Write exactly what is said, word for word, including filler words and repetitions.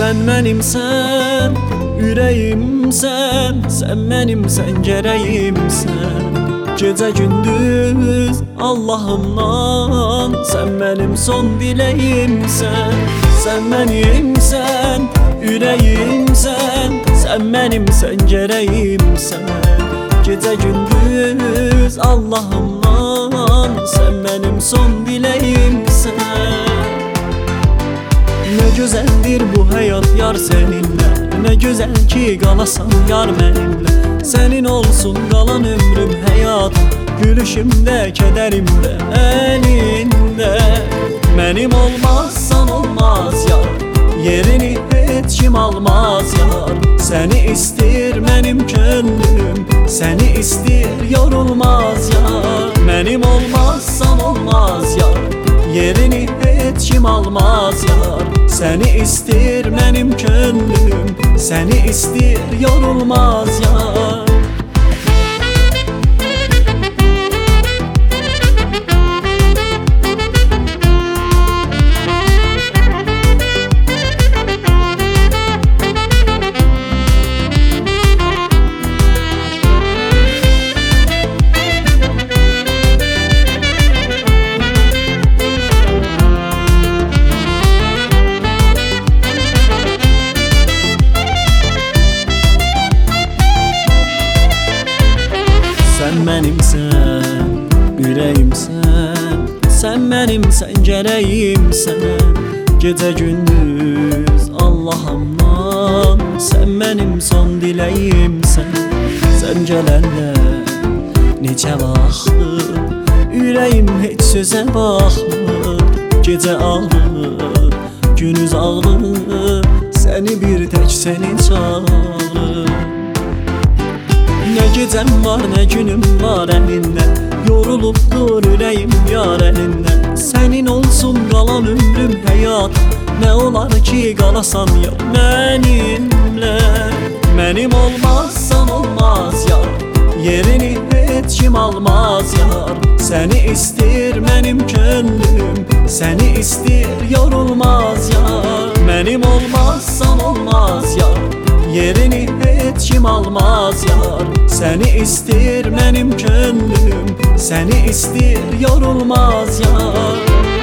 Sən mənimsən, ürəyimsən, sən mənimsən, gərəyimsən. Gecə gündüz Allahımdan, sən mənim son diləyimsən. Sən mənimsən, ürəyimsən, sən mənimsən, gərəyimsən. Gecə gündüz Allahımdan, sən mənim son diləyimsən. Ne güzeldir bu hayat yar seninle, ne güzel ki qalasan yar mənimlə. Senin olsun qalan ömrüm həyat, gülüşümdə, kədərimdə, əlində. Mənim olmazsan olmaz yar, yerini heç kim almaz yar. Səni istir mənim könlüm, səni istir yorulmaz yar. Mənim olmazsan olmaz yar, yerini heç kim almaz yar. Səni istir mənim könlüm, səni istir yorulmaz yar. Sən mənimsən, ürəyimsən, sən mənimsən, gərəyimsən. Gecə gündüz Allahımdan, sən mənim son diləyimsən. Sən gələndə neçə vaxtdır, ürəyim heç sözə baxmır. Gecə ağrır, gündüz ağrır, səni bir tək səni çağırır. Ne gecəm var, ne günüm var əlində, yorulubdur ürəyim yar əlindən. Sənin olsun qalan ömrüm həyat, nə olar ki qalasan yar mənimlə. Mənim olmazsan olmaz yar, yerini heç kim almaz yar. Səni istir mənim könlüm, səni istir yorulmaz yar. Mənim olmazsan olmaz yar, yerini heç kim almaz yar. Səni istir mənim könlüm, səni istir yorulmaz yar.